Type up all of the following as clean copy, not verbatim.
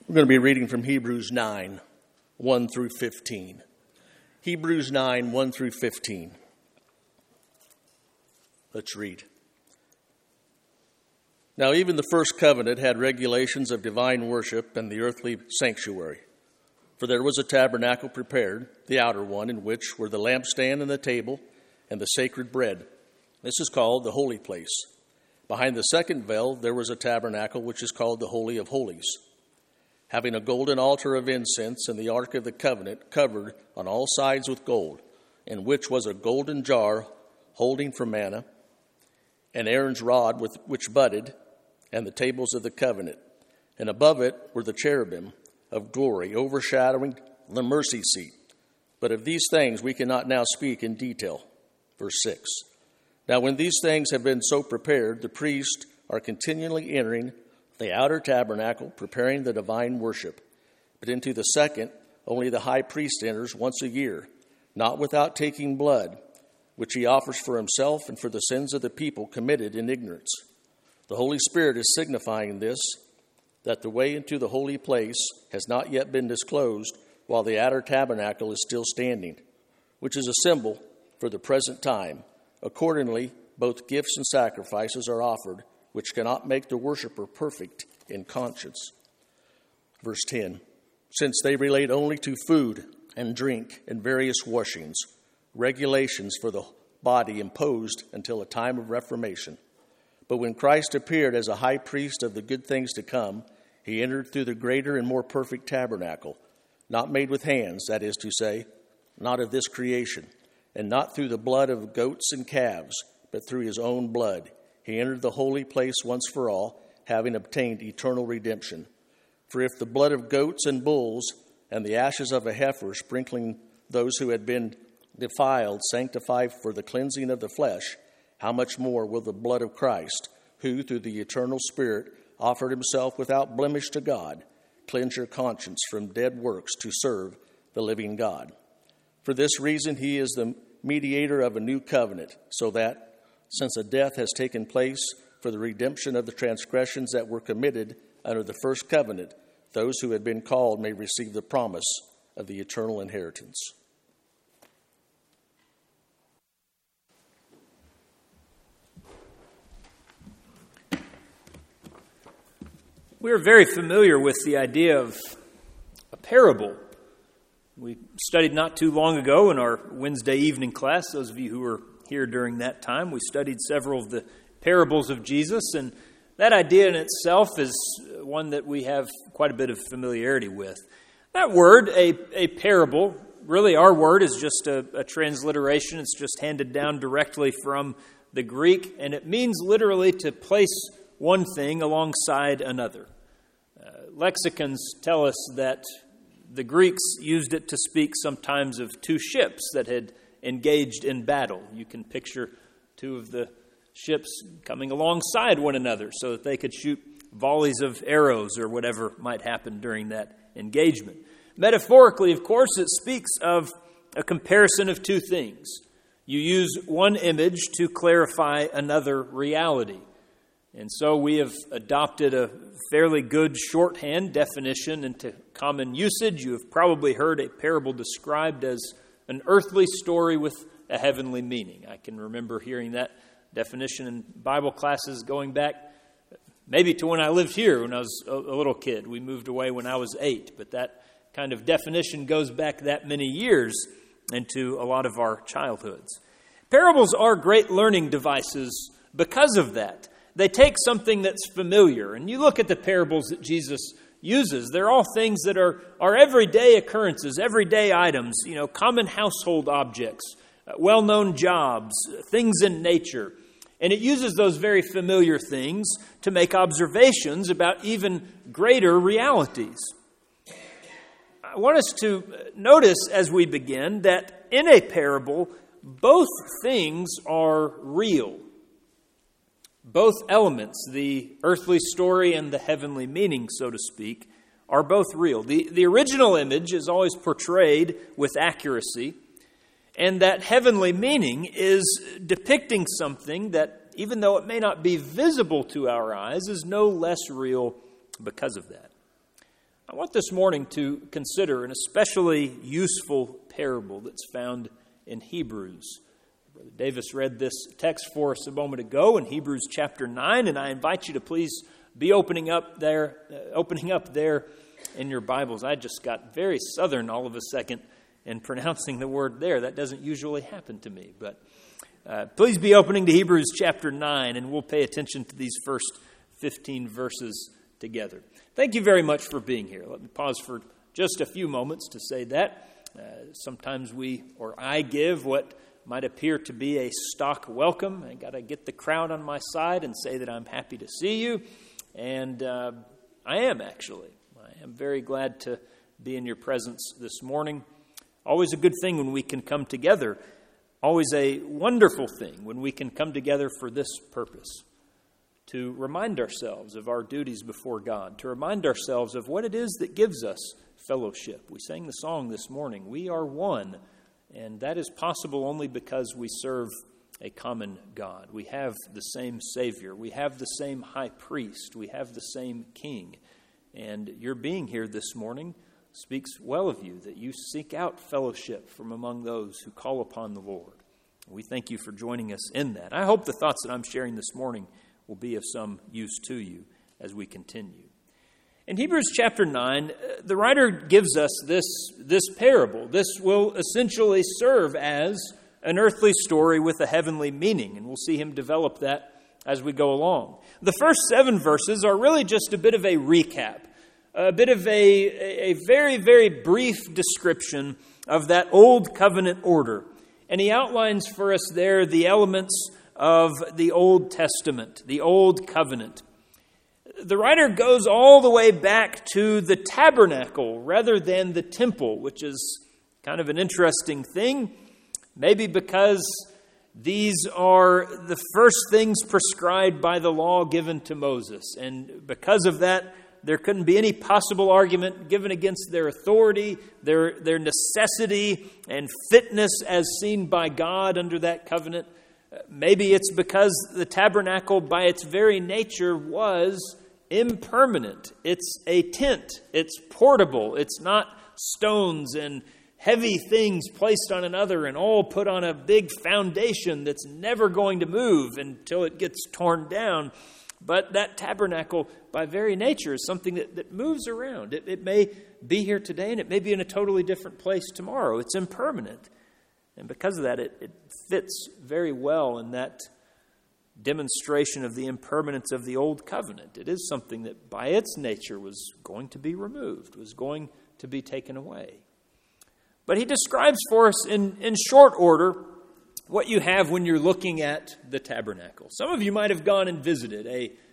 We're going to be reading from Hebrews 9, 1 through 15. Hebrews 9, 1 through 15. Let's read. Now, even the first covenant had regulations of divine worship and the earthly sanctuary. For there was a tabernacle prepared, the outer one, in which were the lampstand and the table and the sacred bread. This is called the holy place. Behind the second veil there was a tabernacle which is called the Holy of Holies, having a golden altar of incense and the ark of the covenant covered on all sides with gold, in which was a golden jar holding for manna, and Aaron's rod which budded, and the tables of the covenant. And above it were the cherubim of glory overshadowing the mercy seat. But of these things we cannot now speak in detail. Verse 6. Now when these things have been so prepared, the priests are continually entering the outer tabernacle, preparing the divine worship. But into the second, only the high priest enters once a year, not without taking blood, which he offers for himself and for the sins of the people committed in ignorance. The Holy Spirit is signifying this, that the way into the holy place has not yet been disclosed while the outer tabernacle is still standing, which is a symbol for the present time. Accordingly, both gifts and sacrifices are offered, which cannot make the worshiper perfect in conscience. Verse 10, since they relate only to food and drink and various washings, regulations for the body imposed until a time of reformation. But when Christ appeared as a high priest of the good things to come, he entered through the greater and more perfect tabernacle, not made with hands, that is to say, not of this creation, and not through the blood of goats and calves, but through his own blood. He entered the holy place once for all, having obtained eternal redemption. For if the blood of goats and bulls and the ashes of a heifer, sprinkling those who had been defiled, sanctify for the cleansing of the flesh, how much more will the blood of Christ, who through the eternal Spirit offered himself without blemish to God, cleanse your conscience from dead works to serve the living God? For this reason he is the mediator of a new covenant, so that, since a death has taken place for the redemption of the transgressions that were committed under the first covenant, those who had been called may receive the promise of the eternal inheritance. We're very familiar with the idea of a parable. We studied not too long ago in our Wednesday evening class, those of you who were here during that time, we studied several of the parables of Jesus, and that idea in itself is one that we have quite a bit of familiarity with. That word, a parable, really our word is just a transliteration. It's just handed down directly from the Greek, and it means literally to place one thing alongside another. Lexicons tell us that the Greeks used it to speak sometimes of two ships that had engaged in battle. You can picture two of the ships coming alongside one another so that they could shoot volleys of arrows or whatever might happen during that engagement. Metaphorically, of course, it speaks of a comparison of two things. You use one image to clarify another reality. And so we have adopted a fairly good shorthand definition into common usage. You have probably heard a parable described as an earthly story with a heavenly meaning. I can remember hearing that definition in Bible classes going back maybe to when I lived here when I was a little kid. We moved away when I was 8, but that kind of definition goes back that many years into a lot of our childhoods. Parables are great learning devices because of that. They take something that's familiar, and you look at the parables that Jesus uses, they're all things that are everyday occurrences, everyday items, common household objects, well-known jobs, things in nature. And it uses those very familiar things to make observations about even greater realities. I want us to notice as we begin that in a parable, both things are real. Both elements, the earthly story and the heavenly meaning, so to speak, are both real. The original image is always portrayed with accuracy, and that heavenly meaning is depicting something that, even though it may not be visible to our eyes, is no less real because of that. I want this morning to consider an especially useful parable that's found in Hebrews. Brother Davis read this text for us a moment ago in Hebrews chapter 9, and I invite you to please be opening up there in your Bibles. I just got very southern all of a second in pronouncing the word there. That doesn't usually happen to me, but please be opening to Hebrews chapter 9, and we'll pay attention to these first 15 verses together. Thank you very much for being here. Let me pause for just a few moments to say that. Sometimes I give what might appear to be a stock welcome. I got to get the crowd on my side and say that I'm happy to see you. And I am, actually. I am very glad to be in your presence this morning. Always a good thing when we can come together. Always a wonderful thing when we can come together for this purpose. To remind ourselves of our duties before God. To remind ourselves of what it is that gives us fellowship. We sang the song this morning, "We are one." And that is possible only because we serve a common God. We have the same Savior. We have the same high priest. We have the same King. And your being here this morning speaks well of you, that you seek out fellowship from among those who call upon the Lord. We thank you for joining us in that. I hope the thoughts that I'm sharing this morning will be of some use to you as we continue. In Hebrews chapter 9, the writer gives us this parable. This will essentially serve as an earthly story with a heavenly meaning, and we'll see him develop that as we go along. The first 7 verses are really just a bit of a recap, a bit of a very, very brief description of that old covenant order. And he outlines for us there the elements of the Old Testament, the Old Covenant. The writer goes all the way back to the tabernacle rather than the temple, which is kind of an interesting thing, maybe because these are the first things prescribed by the law given to Moses. And because of that, there couldn't be any possible argument given against their authority, their necessity and fitness as seen by God under that covenant. Maybe it's because the tabernacle by its very nature was impermanent. It's a tent. It's portable. It's not stones and heavy things placed on another and all put on a big foundation that's never going to move until it gets torn down. But that tabernacle by very nature is something that moves around. It may be here today and it may be in a totally different place tomorrow. It's impermanent. And because of that, it fits very well in that demonstration of the impermanence of the old covenant. It is something that by its nature was going to be removed, was going to be taken away. But he describes for us in short order what you have when you're looking at the tabernacle. Some of you might have gone and visited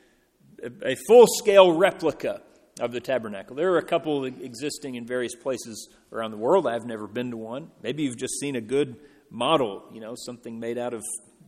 a full-scale replica of the tabernacle. There are a couple existing in various places around the world. I've never been to one. Maybe you've just seen a good model, something made out of,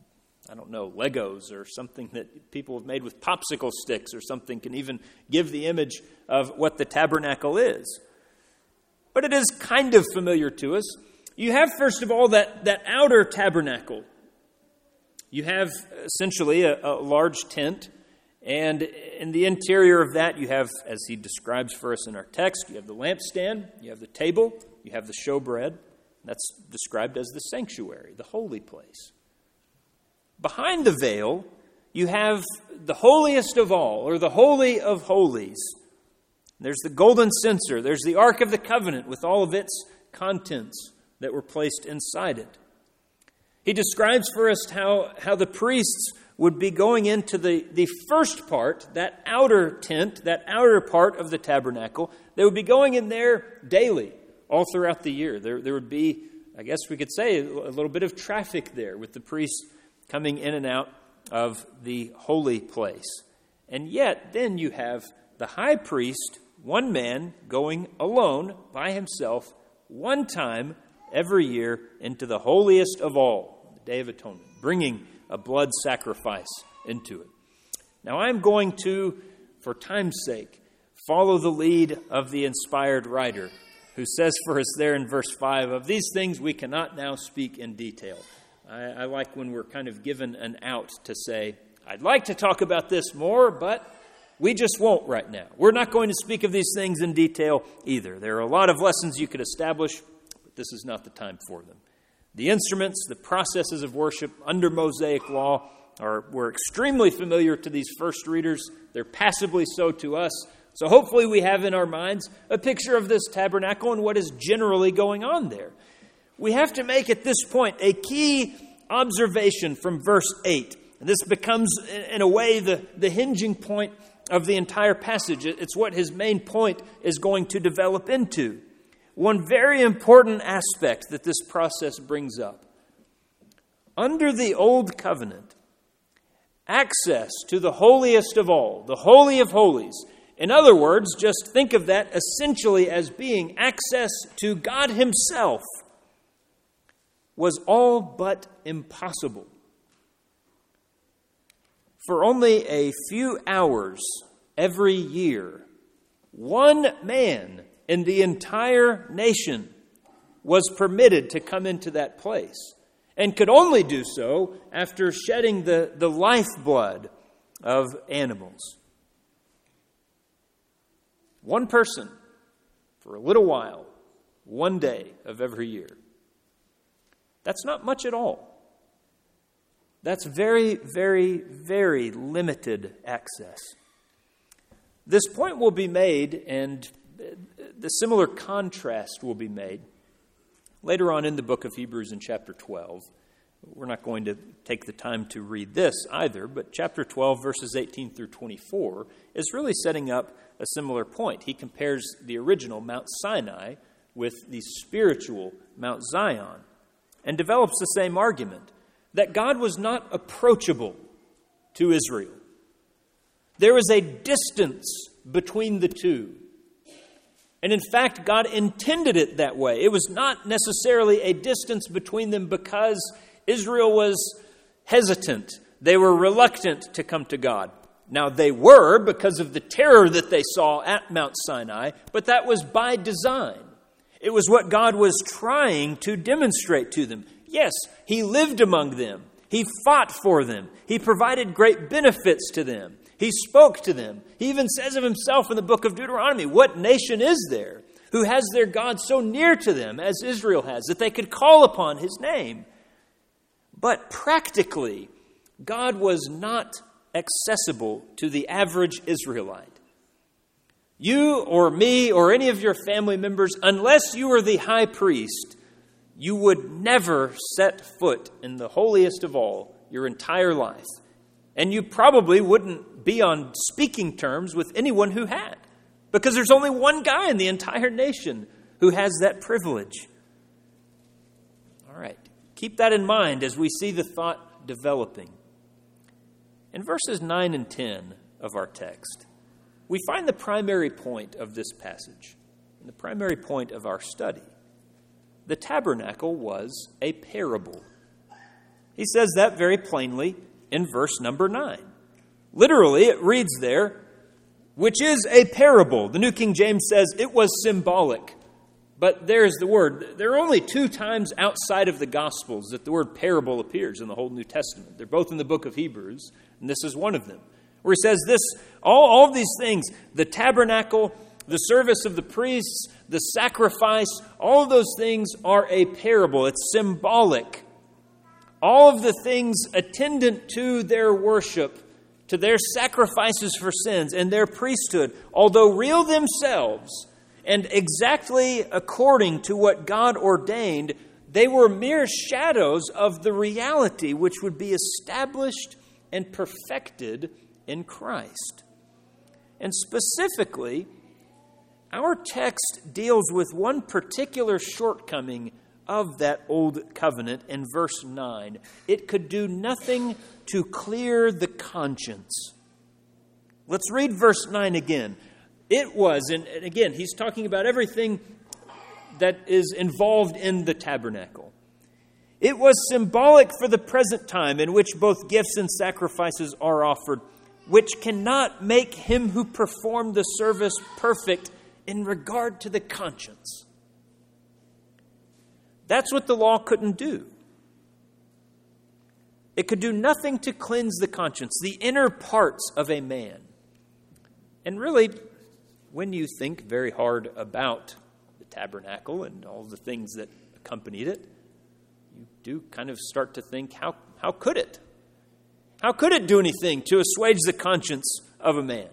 Legos or something that people have made with popsicle sticks or something can even give the image of what the tabernacle is. But it is kind of familiar to us. You have, first of all, that outer tabernacle. You have essentially a large tent. And in the interior of that, you have, as he describes for us in our text, you have the lampstand, you have the table, you have the showbread. That's described as the sanctuary, the holy place. Behind the veil, you have the holiest of all, or the Holy of Holies. There's the golden censer. There's the Ark of the Covenant with all of its contents that were placed inside it. He describes for us how the priests would be going into the first part, that outer tent, that outer part of the tabernacle. They would be going in there daily, all throughout the year. There would be, I guess we could say, a little bit of traffic there with the priests coming in and out of the holy place. And yet, then you have the high priest, one man, going alone by himself one time every year into the holiest of all, the Day of Atonement, bringing a blood sacrifice into it. Now I'm going to, for time's sake, follow the lead of the inspired writer who says for us there in verse 5, of these things we cannot now speak in detail. I like when we're kind of given an out to say, I'd like to talk about this more, but We just won't right now. We're not going to speak of these things in detail either. There are a lot of lessons you could establish, but this is not the time for them. The instruments, the processes of worship under Mosaic law were extremely familiar to these first readers. They're passively so to us. So hopefully we have in our minds a picture of this tabernacle and what is generally going on there. We have to make at this point a key observation from verse 8. And this becomes, in a way, the hinging point of the entire passage. It's what his main point is going to develop into. One very important aspect that this process brings up. Under the Old Covenant, access to the holiest of all, the Holy of Holies. In other words, just think of that essentially as being access to God Himself, was all but impossible. For only a few hours every year, one man in the entire nation was permitted to come into that place, and could only do so after shedding the lifeblood of animals. One person for a little while, one day of every year. That's not much at all. That's very, very, very limited access. This point will be made, and the similar contrast will be made later on in the book of Hebrews in chapter 12. We're not going to take the time to read this either, but chapter 12, verses 18 through 24, is really setting up a similar point. He compares the original Mount Sinai with the spiritual Mount Zion and develops the same argument, that God was not approachable to Israel. There was a distance between the two. And in fact, God intended it that way. It was not necessarily a distance between them because Israel was hesitant. They were reluctant to come to God. Now, they were because of the terror that they saw at Mount Sinai, but that was by design. It was what God was trying to demonstrate to them. Yes, He lived among them. He fought for them. He provided great benefits to them. He spoke to them. He even says of Himself in the book of Deuteronomy, what nation is there who has their God so near to them as Israel has, that they could call upon His name? But practically, God was not accessible to the average Israelite. You or me or any of your family members, unless you were the high priest, you would never set foot in the holiest of all your entire life. And you probably wouldn't be on speaking terms with anyone who had, because there's only one guy in the entire nation who has that privilege. All right, keep that in mind as we see the thought developing. In verses 9 and 10 of our text, we find the primary point of this passage, and the primary point of our study. The tabernacle was a parable. He says that very plainly in verse number 9. Literally, it reads there, which is a parable. The New King James says it was symbolic. But there's the word. There are only 2 times outside of the Gospels that the word parable appears in the whole New Testament. They're both in the book of Hebrews, and this is one of them, where he says this, all of these things, the tabernacle, the service of the priests, the sacrifice, all of those things are a parable. It's symbolic. All of the things attendant to their worship, to their sacrifices for sins and their priesthood, although real themselves and exactly according to what God ordained, they were mere shadows of the reality which would be established and perfected in Christ. And specifically, our text deals with one particular shortcoming of that old covenant in verse 9. It could do nothing to clear the conscience. Let's read verse 9 again. It was, and again, he's talking about everything that is involved in the tabernacle. It was symbolic for the present time in which both gifts and sacrifices are offered, which cannot make him who performed the service perfect in regard to the conscience. That's what the law couldn't do. It could do nothing to cleanse the conscience, the inner parts of a man. And really, when you think very hard about the tabernacle and all the things that accompanied it, you do kind of start to think, how could it? How could it do anything to assuage the conscience of a man?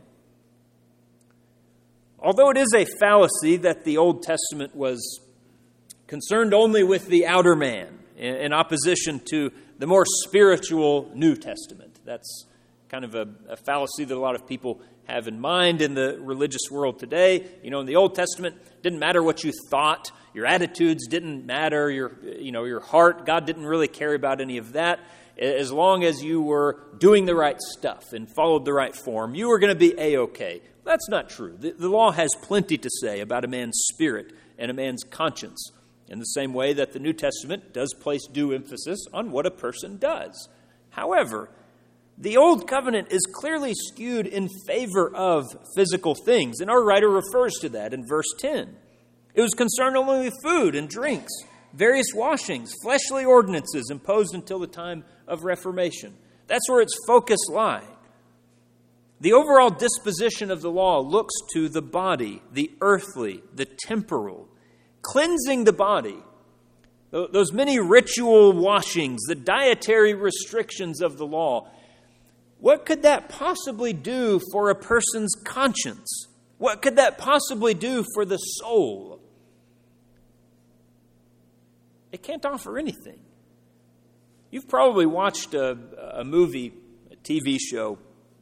Although it is a fallacy that the Old Testament was concerned only with the outer man in opposition to the more spiritual New Testament. That's kind of a fallacy that a lot of people have in mind in the religious world today. You know, in the Old Testament, it didn't matter what you thought. Your attitudes didn't matter. Your heart, God didn't really care about any of that. As long as you were doing the right stuff and followed the right form, you were going to be A-okay. That's not true. The law has plenty to say about a man's spirit and a man's conscience, in the same way that the New Testament does place due emphasis on what a person does. However, the Old Covenant is clearly skewed in favor of physical things, and our writer refers to that in verse 10. It was concerned only with food and drinks, various washings, fleshly ordinances imposed until the time of Reformation. That's where its focus lied. The overall disposition of the law looks to the body, the earthly, the temporal, cleansing the body. Those many ritual washings, the dietary restrictions of the law. What could that possibly do for a person's conscience? What could that possibly do for the soul? It can't offer anything. You've probably watched a movie, a TV show,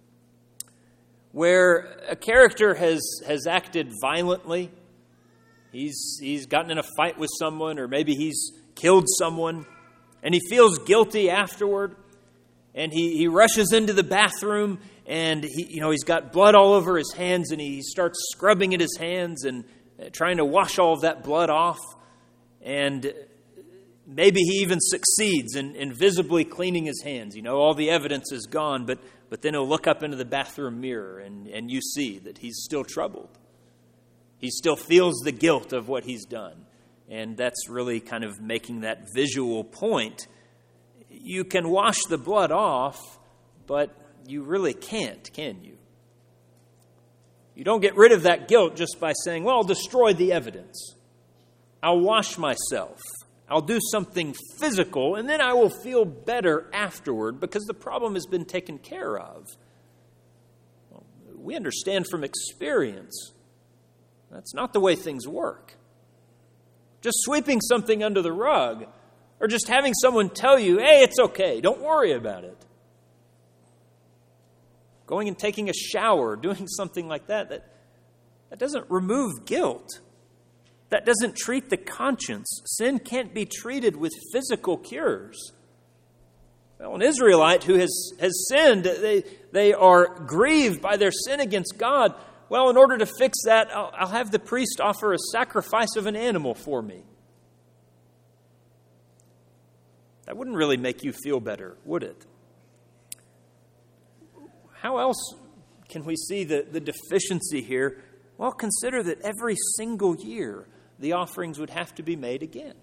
where a character has acted violently. He's gotten in a fight with someone, or maybe he's killed someone, and he feels guilty afterward. And he rushes into the bathroom, and he's got blood all over his hands, and he starts scrubbing at his hands and trying to wash all of that blood off. And maybe he even succeeds in visibly cleaning his hands. All the evidence is gone, but then he'll look up into the bathroom mirror, and you see that he's still troubled. He still feels the guilt of what he's done. And that's really kind of making that visual point. You can wash the blood off, but you really can't, can you? You don't get rid of that guilt just by saying, well, I'll destroy the evidence. I'll wash myself. I'll do something physical, and then I will feel better afterward because the problem has been taken care of. Well, we understand from experience that's not the way things work. Just sweeping something under the rug, or just having someone tell you, hey, it's okay, don't worry about it. Going and taking a shower, doing something like that doesn't remove guilt. That doesn't treat the conscience. Sin can't be treated with physical cures. Well, an Israelite who has sinned, they are grieved by their sin against God. Well, in order to fix that, I'll have the priest offer a sacrifice of an animal for me. That wouldn't really make you feel better, would it? How else can we see the deficiency here? Well, consider that every single year the offerings would have to be made again.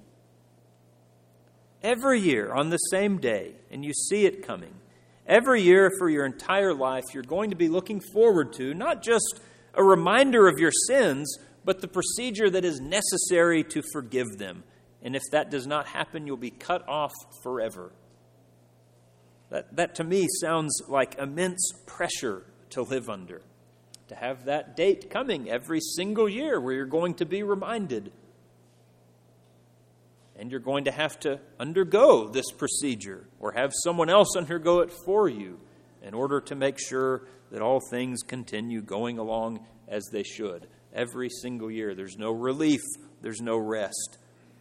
Every year on the same day, and you see it coming. Every year for your entire life, you're going to be looking forward to not just a reminder of your sins, but the procedure that is necessary to forgive them. And if that does not happen, you'll be cut off forever. That to me sounds like immense pressure to live under. To have that date coming every single year where you're going to be reminded. And you're going to have to undergo this procedure or have someone else undergo it for you in order to make sure that all things continue going along as they should. Every single year. There's no relief. There's no rest.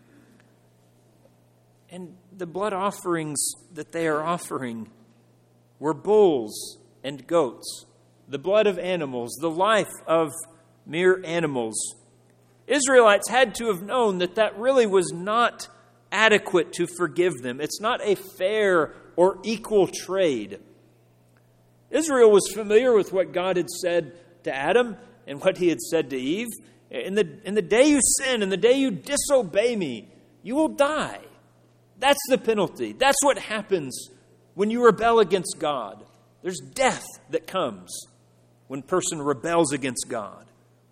And the blood offerings that they are offering were bulls and goats. The blood of animals, the life of mere animals. Israelites had to have known that really was not adequate to forgive them. It's not a fair or equal trade. Israel was familiar with what God had said to Adam and what he had said to Eve. In the day you sin, in the day you disobey me, you will die. That's the penalty. That's what happens when you rebel against God. There's death that comes. when a person rebels against God.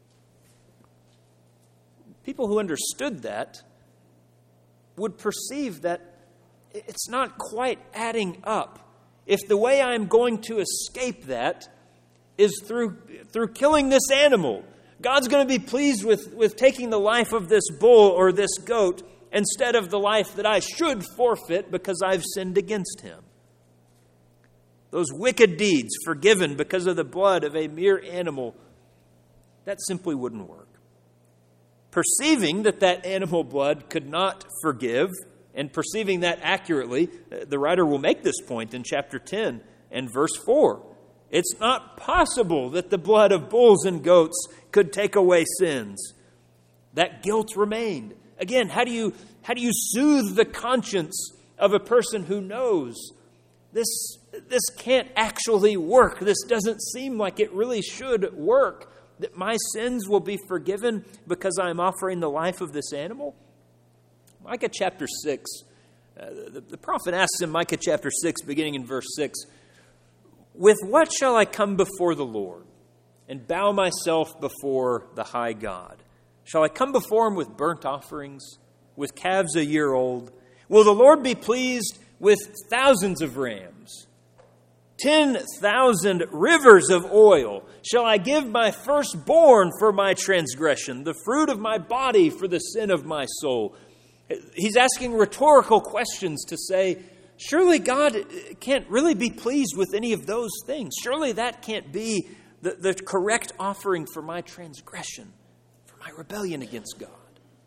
People who understood that would perceive that it's not quite adding up. If the way I'm going to escape that is through killing this animal, God's going to be pleased with taking the life of this bull or this goat instead of the life that I should forfeit because I've sinned against him. Those wicked deeds forgiven because of the blood of a mere animal, that simply wouldn't work. Perceiving that animal blood could not forgive, and perceiving that accurately, the writer will make this point in chapter 10 and verse 4. It's not possible that the blood of bulls and goats could take away sins. That guilt remained. Again, how do you soothe the conscience of a person who knows this can't actually work? This doesn't seem like it really should work. That my sins will be forgiven because I'm offering the life of this animal? Micah chapter 6, the prophet asks in Micah chapter 6, beginning in verse 6, "With what shall I come before the Lord and bow myself before the high God? Shall I come before him with burnt offerings, with calves a year old? Will the Lord be pleased with thousands of rams? 10,000 rivers of oil? Shall I give my firstborn for my transgression, the fruit of my body for the sin of my soul?" He's asking rhetorical questions to say, surely God can't really be pleased with any of those things. Surely that can't be the correct offering for my transgression, for my rebellion against God.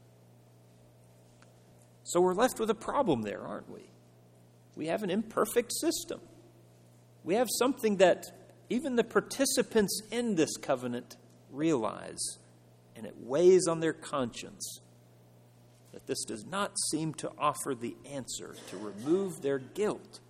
So we're left with a problem there, aren't we? We have an imperfect system. We have something that even the participants in this covenant realize, and it weighs on their conscience that this does not seem to offer the answer to remove their guilt.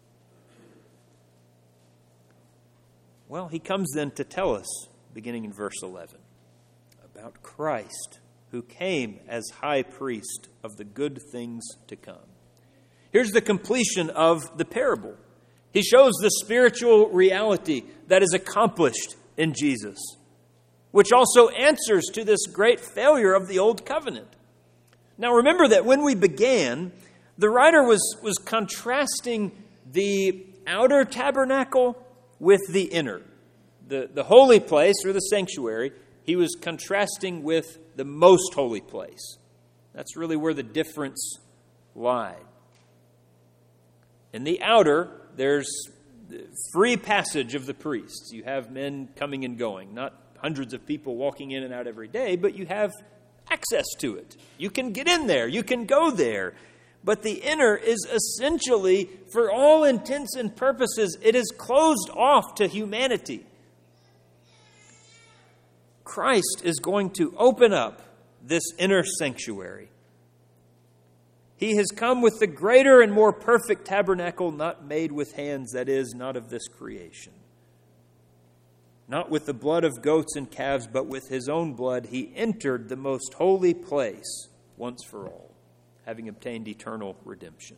Well, he comes then to tell us, beginning in verse 11, about Christ, who came as high priest of the good things to come. Here's the completion of the parable. He shows the spiritual reality that is accomplished in Jesus, which also answers to this great failure of the old covenant. Now remember that when we began, the writer was contrasting the outer tabernacle with the inner. The holy place, or the sanctuary, he was contrasting with the most holy place. That's really where the difference lied. In the outer, there's free passage of the priests. You have men coming and going, not hundreds of people walking in and out every day, but you have access to it. You can get in there. You can go there. But the inner is essentially, for all intents and purposes, it is closed off to humanity. Christ is going to open up this inner sanctuary. He has come with the greater and more perfect tabernacle, not made with hands, that is, not of this creation. Not with the blood of goats and calves, but with his own blood, he entered the most holy place once for all, having obtained eternal redemption.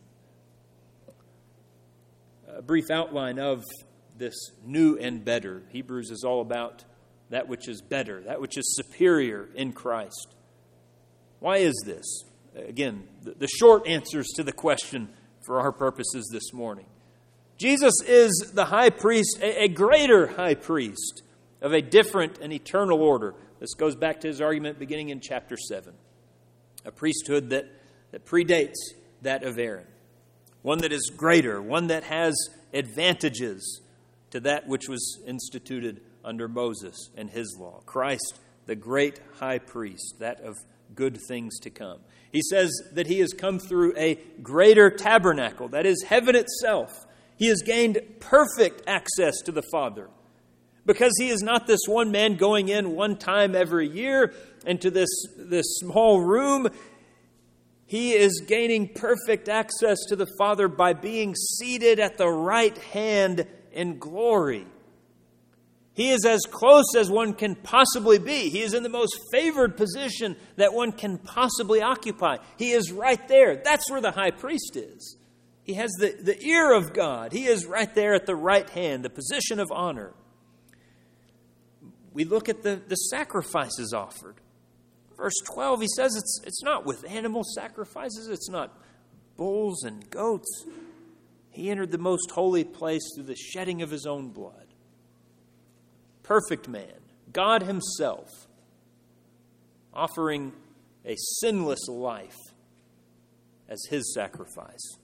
A brief outline of this new and better. Hebrews is all about that which is better, that which is superior in Christ. Why is this? Again, the short answers to the question for our purposes this morning. Jesus is the high priest, a greater high priest of a different and eternal order. This goes back to his argument beginning in chapter 7. A priesthood that predates that of Aaron. One that is greater, one that has advantages to that which was instituted under Moses and his law. Christ, the great high priest, that of good things to come. He says that he has come through a greater tabernacle, that is heaven itself. He has gained perfect access to the Father. Because he is not this one man going in one time every year into this small room. He is gaining perfect access to the Father by being seated at the right hand in glory. He is as close as one can possibly be. He is in the most favored position that one can possibly occupy. He is right there. That's where the high priest is. He has the ear of God. He is right there at the right hand, the position of honor. we look at the sacrifices offered. Verse 12, he says it's not with animal sacrifices, it's not bulls and goats. He entered the most holy place through the shedding of his own blood. Perfect man, God himself, offering a sinless life as his sacrifice.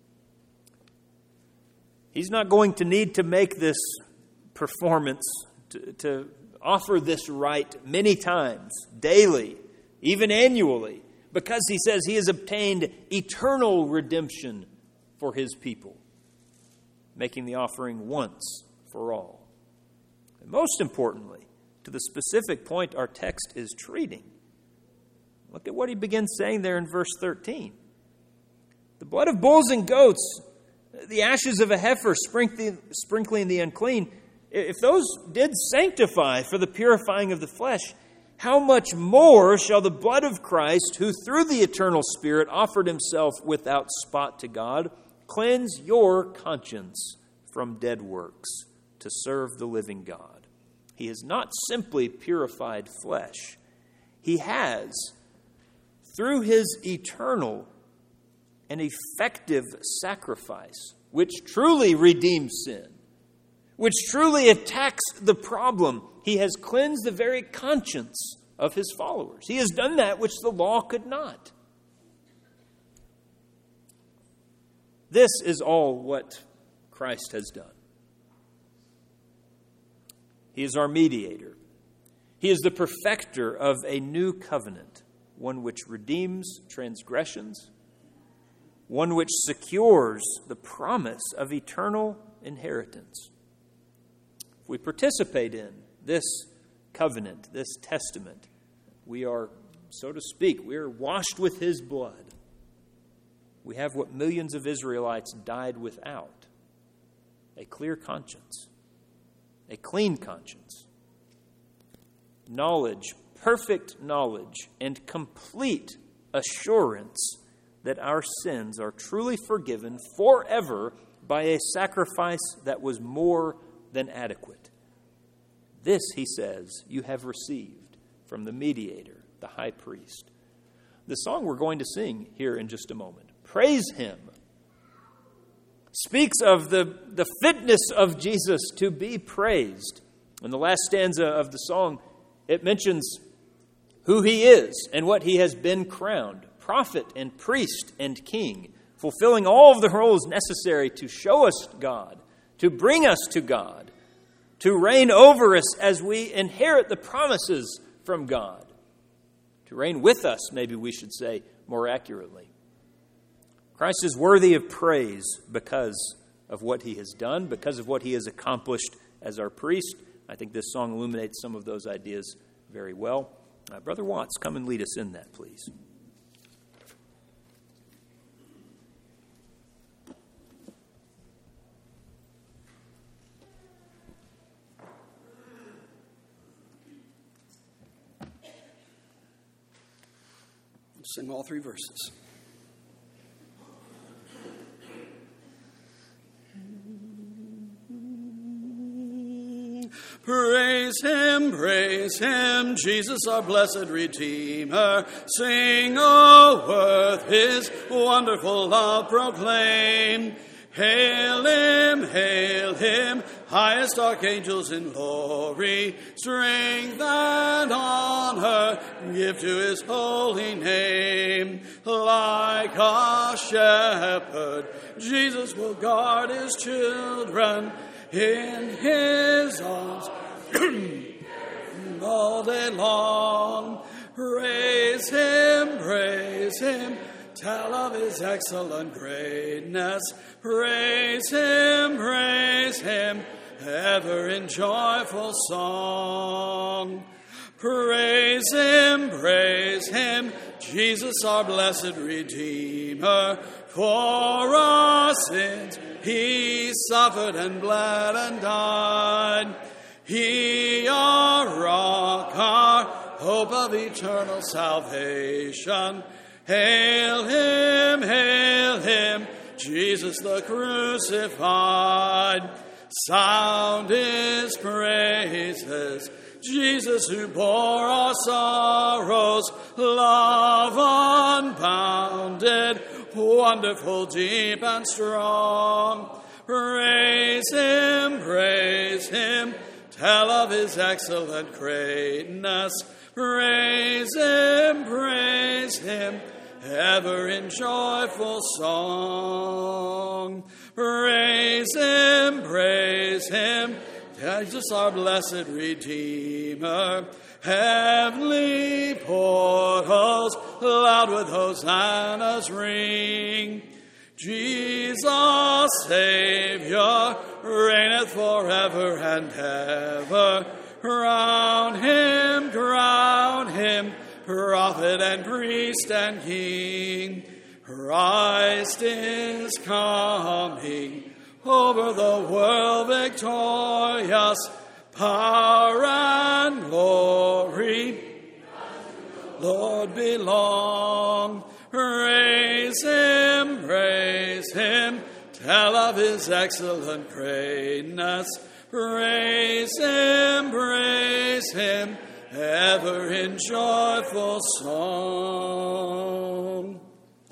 He's not going to need to make this performance, to offer this rite many times, daily, even annually, because he says he has obtained eternal redemption for his people, making the offering once for all. And most importantly, to the specific point our text is treating, look at what he begins saying there in verse 13. The blood of bulls and goats, the ashes of a heifer sprinkling the unclean, if those did sanctify for the purifying of the flesh, how much more shall the blood of Christ, who through the eternal Spirit offered himself without spot to God, cleanse your conscience from dead works to serve the living God? He has not simply purified flesh. He has, through his eternal and effective sacrifice, which truly redeems sin, which truly attacks the problem, he has cleansed the very conscience of his followers. He has done that which the law could not. This is all what Christ has done. He is our mediator. He is the perfecter of a new covenant, one which redeems transgressions, one which secures the promise of eternal inheritance. If we participate in this covenant, this testament, we are, so to speak, we are washed with his blood. We have what millions of Israelites died without: a clear conscience, a clean conscience, knowledge, perfect knowledge, and complete assurance that our sins are truly forgiven forever by a sacrifice that was more than adequate. This, he says, you have received from the mediator, the high priest. The song we're going to sing here in just a moment, Praise Him, speaks of the fitness of Jesus to be praised. In the last stanza of the song, it mentions who he is and what he has been crowned: prophet and priest and king, fulfilling all of the roles necessary to show us God, to bring us to God, to reign over us as we inherit the promises from God, to reign with us, maybe we should say more accurately. Christ is worthy of praise because of what he has done, because of what he has accomplished as our priest. I think this song illuminates some of those ideas very well. Brother Watts, come and lead us in that, please. Sing all three verses. Praise him, Jesus our blessed Redeemer. Sing, O earth, his wonderful love proclaim. Hail him, highest archangels in glory. Strength and honor give to his holy name. Like a shepherd, Jesus will guard his children in his arms all day long. Praise him, tell of his excellent greatness. Praise him, ever in joyful song. Praise him, Jesus our blessed Redeemer. For our sins he suffered and bled and died. He our rock, our hope of eternal salvation. Hail him, Jesus the crucified. Sound his praises Jesus who bore our sorrows, love unbounded, wonderful, deep, and strong. Praise him, tell of his excellent greatness. Praise him, ever in joyful song. Praise him, Jesus our blessed Redeemer. Heavenly portals loud with hosannas ring. Jesus, Savior, reigneth forever and ever. Crown him, prophet and priest and king. Christ is coming, over the world victorious. Power and glory, Lord, belong. Praise him, tell of his excellent greatness. Praise him, ever in joyful song.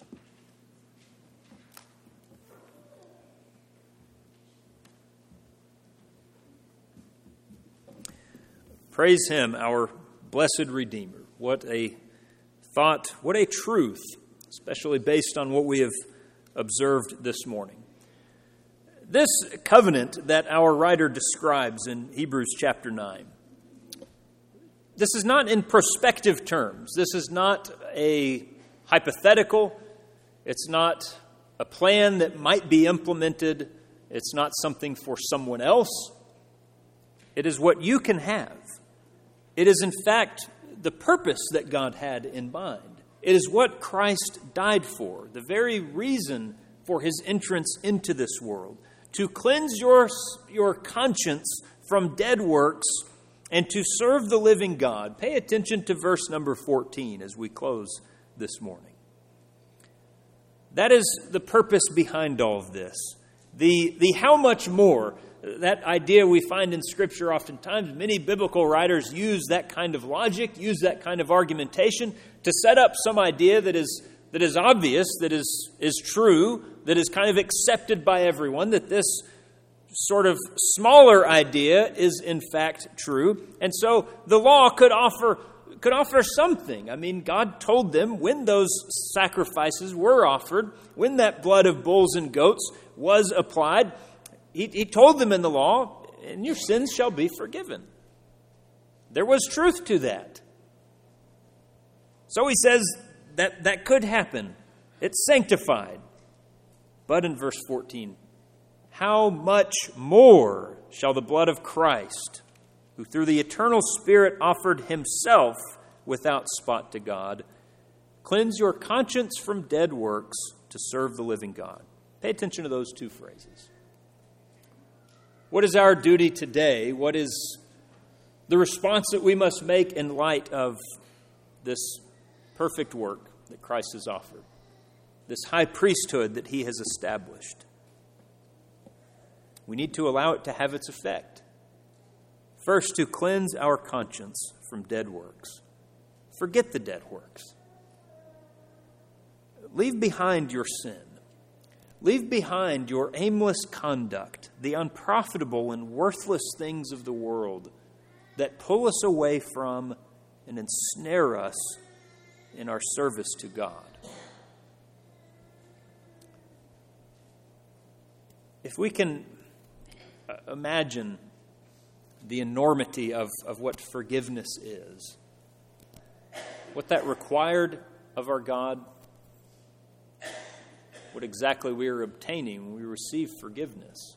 Praise him, our blessed Redeemer. What a thought, what a truth, especially based on what we have observed this morning. This covenant that our writer describes in Hebrews chapter 9, this is not in prospective terms. This is not a hypothetical. It's not a plan that might be implemented. It's not something for someone else. It is what you can have. It is, in fact, the purpose that God had in mind. It is what Christ died for, the very reason for his entrance into this world, to cleanse your conscience from dead works and to serve the living God. Pay attention to verse number 14 as we close this morning. That is the purpose behind all of this. The how much more, that idea we find in Scripture oftentimes. Many biblical writers use that kind of logic, use that kind of argumentation to set up some idea that is obvious, that is true, that is kind of accepted by everyone, that this sort of smaller idea is in fact true. And so the law could offer something. I mean, God told them when those sacrifices were offered, when that blood of bulls and goats was applied, He told them in the law, and your sins shall be forgiven. There was truth to that. So he says that could happen. It's sanctified. But in verse 14, how much more shall the blood of Christ, who through the eternal Spirit offered himself without spot to God, cleanse your conscience from dead works to serve the living God? Pay attention to those two phrases. What is our duty today? What is the response that we must make in light of this perfect work that Christ has offered, this high priesthood that he has established? We need to allow it to have its effect. First, to cleanse our conscience from dead works. Forget the dead works. Leave behind your sin. Leave behind your aimless conduct, the unprofitable and worthless things of the world that pull us away from and ensnare us in our service to God. If we can imagine the enormity of what forgiveness is, what that required of our God, what exactly we are obtaining when we receive forgiveness.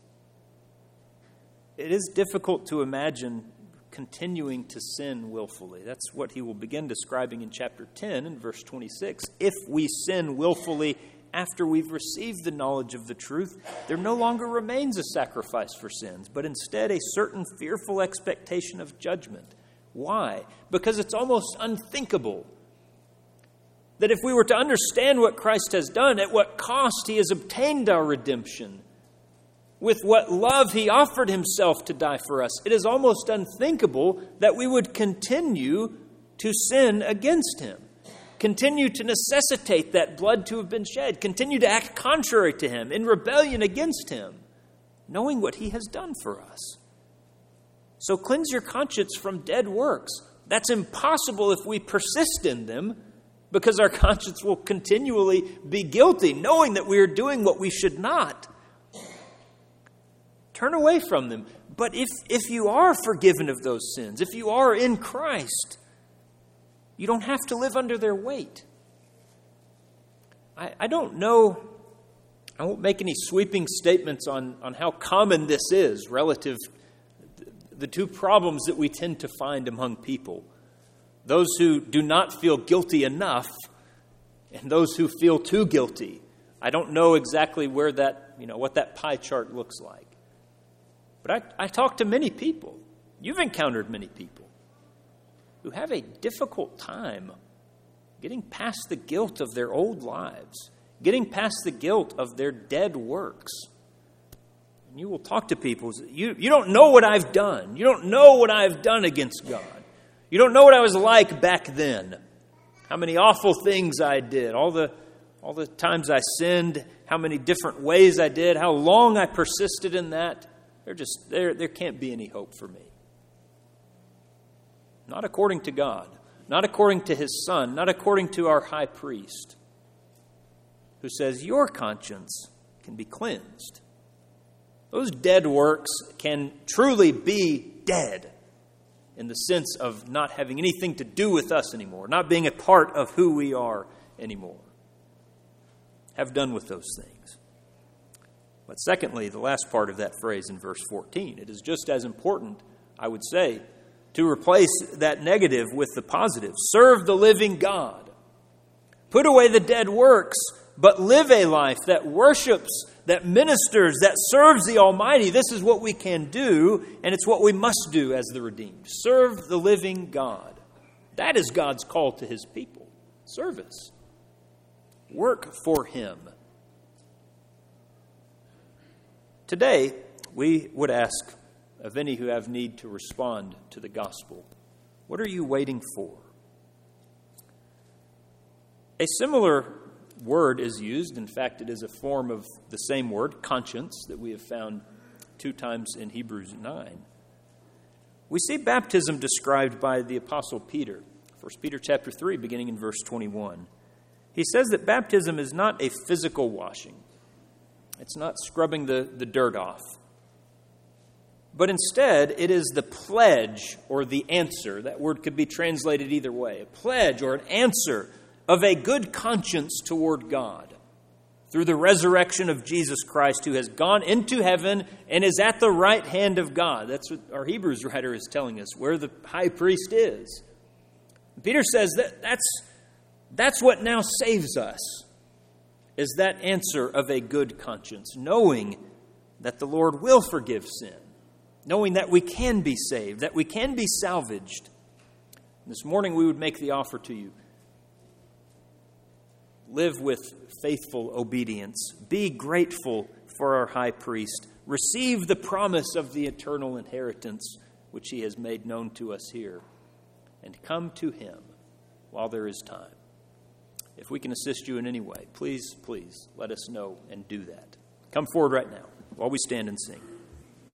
It is difficult to imagine continuing to sin willfully. That's what he will begin describing in chapter 10 and verse 26. If we sin willfully after we've received the knowledge of the truth, there no longer remains a sacrifice for sins, but instead a certain fearful expectation of judgment. Why? Because it's almost unthinkable that if we were to understand what Christ has done, at what cost he has obtained our redemption, with what love he offered himself to die for us, it is almost unthinkable that we would continue to sin against him, continue to necessitate that blood to have been shed, continue to act contrary to him, in rebellion against him, knowing what he has done for us. So cleanse your conscience from dead works. That's impossible if we persist in them, because our conscience will continually be guilty, knowing that we are doing what we should not. Turn away from them. But if you are forgiven of those sins, if you are in Christ, you don't have to live under their weight. I don't know, I won't make any sweeping statements on how common this is relative to the two problems that we tend to find among people. Those who do not feel guilty enough and those who feel too guilty. I don't know exactly where that, what that pie chart looks like. But I talk to many people. You've encountered many people who have a difficult time getting past the guilt of their old lives, getting past the guilt of their dead works. And you will talk to people, you don't know what I've done. You don't know what I've done against God. You don't know what I was like back then. How many awful things I did, all the times I sinned, how many different ways I did, how long I persisted in that. There can't be any hope for me. Not according to God, not according to his Son, not according to our high priest, who says your conscience can be cleansed. Those dead works can truly be dead in the sense of not having anything to do with us anymore, not being a part of who we are anymore. Have done with those things. But secondly, the last part of that phrase in verse 14, it is just as important, I would say, to replace that negative with the positive. Serve the living God. Put away the dead works, but live a life that worships, that ministers, that serves the Almighty. This is what we can do, and it's what we must do as the redeemed. Serve the living God. That is God's call to his people. Service. Work for him. Today, we would ask of any who have need to respond to the gospel, what are you waiting for? A similar word is used. In fact, it is a form of the same word, conscience, that we have found 2 times in Hebrews 9. We see baptism described by the Apostle Peter, 1 Peter chapter 3, beginning in verse 21. He says that baptism is not a physical washing. It's not scrubbing the dirt off. But instead, it is the pledge or the answer. That word could be translated either way. A pledge or an answer of a good conscience toward God through the resurrection of Jesus Christ, who has gone into heaven and is at the right hand of God. That's what our Hebrews writer is telling us, where the high priest is. Peter says that's what now saves us, is that answer of a good conscience, knowing that the Lord will forgive sin, knowing that we can be saved, that we can be salvaged. This morning we would make the offer to you. Live with faithful obedience. Be grateful for our high priest. Receive the promise of the eternal inheritance which he has made known to us here. And come to him while there is time. If we can assist you in any way, please let us know and do that. Come forward right now while we stand and sing.